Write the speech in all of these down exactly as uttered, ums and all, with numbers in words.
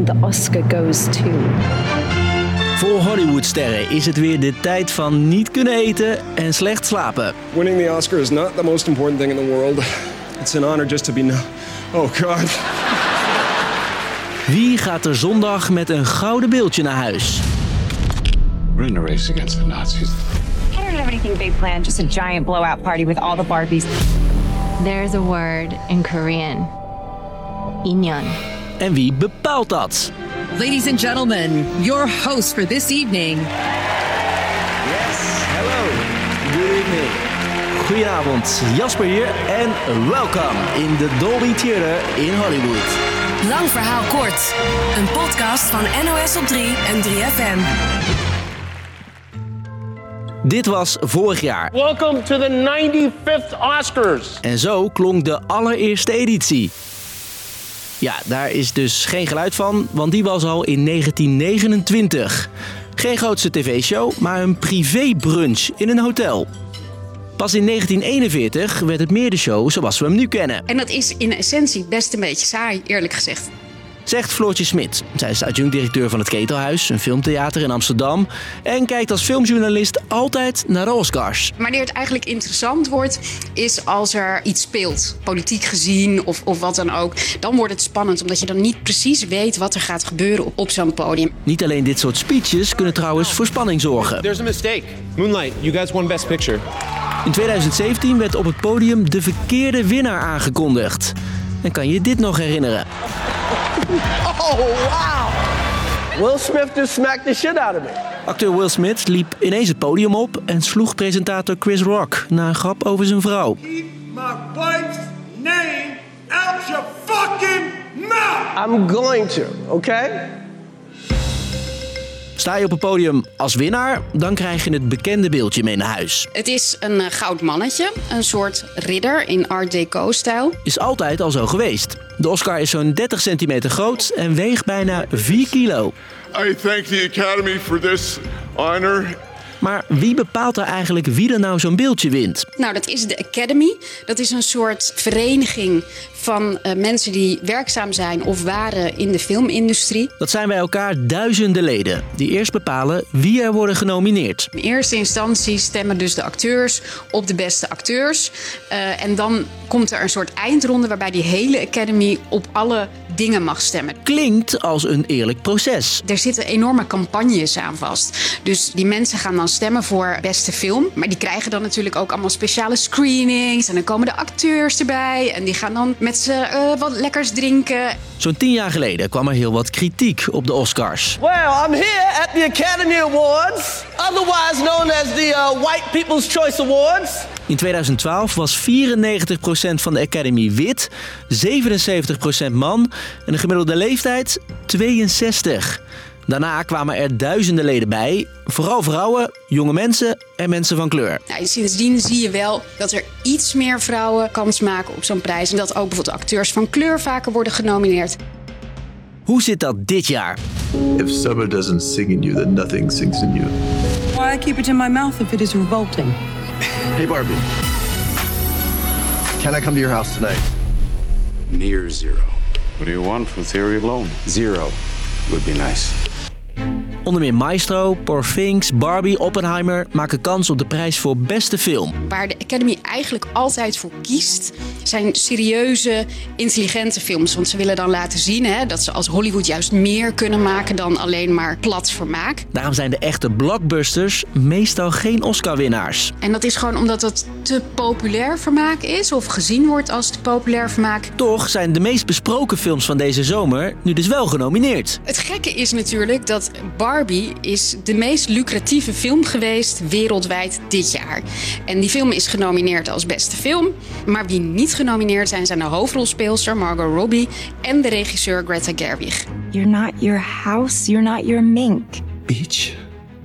the Oscar goes to. Voor Hollywoodsterren is het weer de tijd van niet kunnen eten en slecht slapen. Winning the Oscar is not the most important thing in the world. It's an honor just to be... No- oh God. Wie gaat er zondag met een gouden beeldje naar huis? We're in a race against the Nazis. I don't have anything big planned, just a giant blowout party with all the Barbies. There's a word in Korean. Inyeon. En wie bepaalt dat? Ladies and gentlemen, your host for this evening. Yes, hello. Good evening. Goedenavond, Jasper hier en welkom in de Dolby Theater in Hollywood. Lang verhaal kort. Een podcast van N O S op drie en drie F M. Dit was vorig jaar. Welcome to the ninety-fifth Oscars. En zo klonk de allereerste editie. Ja, daar is dus geen geluid van, want die was al in negentien negenentwintig. Geen grootste tv-show, maar een privébrunch in een hotel. Pas in negentien eenenveertig werd het meer de show zoals we hem nu kennen. En dat is in essentie best een beetje saai, eerlijk gezegd. Zegt Floortje Smit. Zij is adjunct-directeur van het Ketelhuis, een filmtheater in Amsterdam. En kijkt als filmjournalist altijd naar de Oscars. Wanneer het eigenlijk interessant wordt, is als er iets speelt. Politiek gezien of, of wat dan ook. Dan wordt het spannend, omdat je dan niet precies weet wat er gaat gebeuren op, op zo'n podium. Niet alleen dit soort speeches kunnen trouwens voor spanning zorgen. There's a mistake. Moonlight, you guys won Best Picture. In tweeduizend zeventien werd op het podium de verkeerde winnaar aangekondigd. En kan je dit nog herinneren? Oh, wow! Will Smith just smacked the shit out of me. Acteur Will Smith liep ineens het podium op en sloeg presentator Chris Rock na een grap over zijn vrouw. Keep my wife's name out your fucking mouth! I'm going to, okay? Sta je op het podium als winnaar, dan krijg je het bekende beeldje mee naar huis. Het is een uh, goud mannetje, een soort ridder in Art Deco-stijl. Is altijd al zo geweest. De Oscar is zo'n dertig centimeter groot en weegt bijna vier kilo. I thank the Academy for this honor. Maar wie bepaalt er eigenlijk wie er nou zo'n beeldje wint? Nou, dat is de Academy. Dat is een soort vereniging van uh, mensen die werkzaam zijn of waren in de filmindustrie. Dat zijn bij elkaar duizenden leden die eerst bepalen wie er worden genomineerd. In eerste instantie stemmen dus de acteurs op de beste acteurs. Uh, en dan komt er een soort eindronde waarbij die hele Academy op alle dingen mag stemmen. Klinkt als een eerlijk proces. Er zitten enorme campagnes aan vast. Dus die mensen gaan dan stemmen voor beste film. Maar die krijgen dan natuurlijk ook allemaal speciale screenings. En dan komen de acteurs erbij. En die gaan dan met ze uh, wat lekkers drinken. Zo'n tien jaar geleden kwam er heel wat kritiek op de Oscars. Well, I'm here at the Academy Awards, otherwise known as the uh, White People's Choice Awards. In tweeduizend twaalf was vierennegentig procent van de Academy wit, zevenenzeventig procent man en de gemiddelde leeftijd tweeënzestig. Daarna kwamen er duizenden leden bij, vooral vrouwen, jonge mensen en mensen van kleur. Nou, sindsdien zie je wel dat er iets meer vrouwen kans maken op zo'n prijs. En dat ook bijvoorbeeld acteurs van kleur vaker worden genomineerd. Hoe zit dat dit jaar? If summer doesn't sing in you, then nothing sings in you. Why keep it in my mouth if it is revolting? Hey Barbie, can I come to your house tonight? Near zero. What do you want from Theory of Loan? Zero would be nice. Onder meer Maestro, Poor Things, Barbie, Oppenheimer maken kans op de prijs voor beste film. Waar de Academy eigenlijk altijd voor kiest, zijn serieuze, intelligente films. Want ze willen dan laten zien hè, dat ze als Hollywood juist meer kunnen maken dan alleen maar plat vermaak. Daarom zijn de echte blockbusters meestal geen Oscar-winnaars. En dat is gewoon omdat het te populair vermaak is of gezien wordt als te populair vermaak. Toch zijn de meest besproken films van deze zomer nu dus wel genomineerd. Het gekke is natuurlijk dat Barbie is de meest lucratieve film geweest wereldwijd dit jaar. En die film is genomineerd als beste film. Maar wie niet genomineerd zijn, zijn de hoofdrolspeelster Margot Robbie en de regisseur Greta Gerwig. You're not your house, you're not your mink. Beach,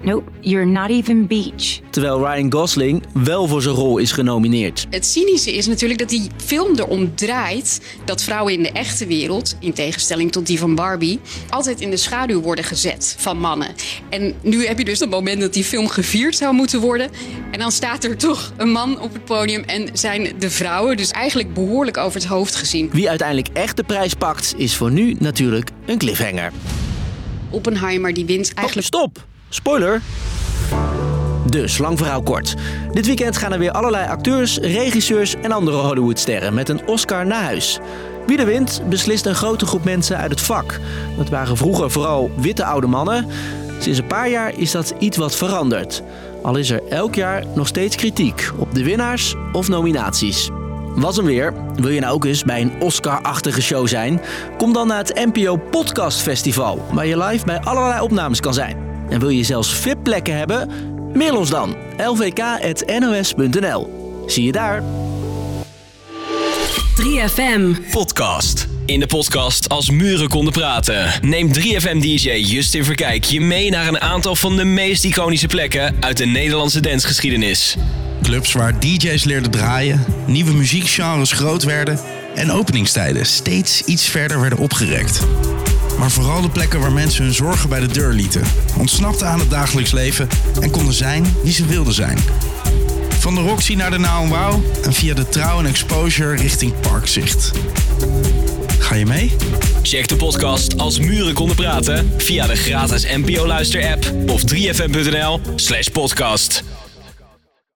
Nope, you're not even Beach. Terwijl Ryan Gosling wel voor zijn rol is genomineerd. Het cynische is natuurlijk dat die film erom draait dat vrouwen in de echte wereld, in tegenstelling tot die van Barbie, altijd in de schaduw worden gezet van mannen. En nu heb je dus het moment dat die film gevierd zou moeten worden. En dan staat er toch een man op het podium en zijn de vrouwen dus eigenlijk behoorlijk over het hoofd gezien. Wie uiteindelijk echt de prijs pakt, is voor nu natuurlijk een cliffhanger. Oppenheimer die wint eigenlijk... Oh, stop! Spoiler! Dus, lang verhaal kort. Dit weekend gaan er weer allerlei acteurs, regisseurs en andere Hollywoodsterren met een Oscar naar huis. Wie er wint, beslist een grote groep mensen uit het vak. Dat waren vroeger vooral witte oude mannen. Sinds een paar jaar is dat iets wat veranderd. Al is er elk jaar nog steeds kritiek op de winnaars of nominaties. Was hem weer. Wil je nou ook eens bij een Oscar-achtige show zijn? Kom dan naar het N P O Podcast Festival, waar je live bij allerlei opnames kan zijn. En wil je zelfs V I P-plekken hebben? Mail ons dan. l v k punt n o s punt n l. Zie je daar. drie F M Podcast. In de podcast Als Muren Konden Praten neemt drie F M D J Justin Verkijk je mee naar een aantal van de meest iconische plekken uit de Nederlandse dancegeschiedenis. Clubs waar D J's leerden draaien, nieuwe muziekgenres groot werden en openingstijden steeds iets verder werden opgerekt. Maar vooral de plekken waar mensen hun zorgen bij de deur lieten, ontsnapten aan het dagelijks leven en konden zijn wie ze wilden zijn. Van de Roxy naar de Now en Wow en via de Trouw en Exposure richting Parkzicht. Ga je mee? Check de podcast Als Muren Konden Praten via de gratis N P O Luister app of drie f m punt n l slash podcast.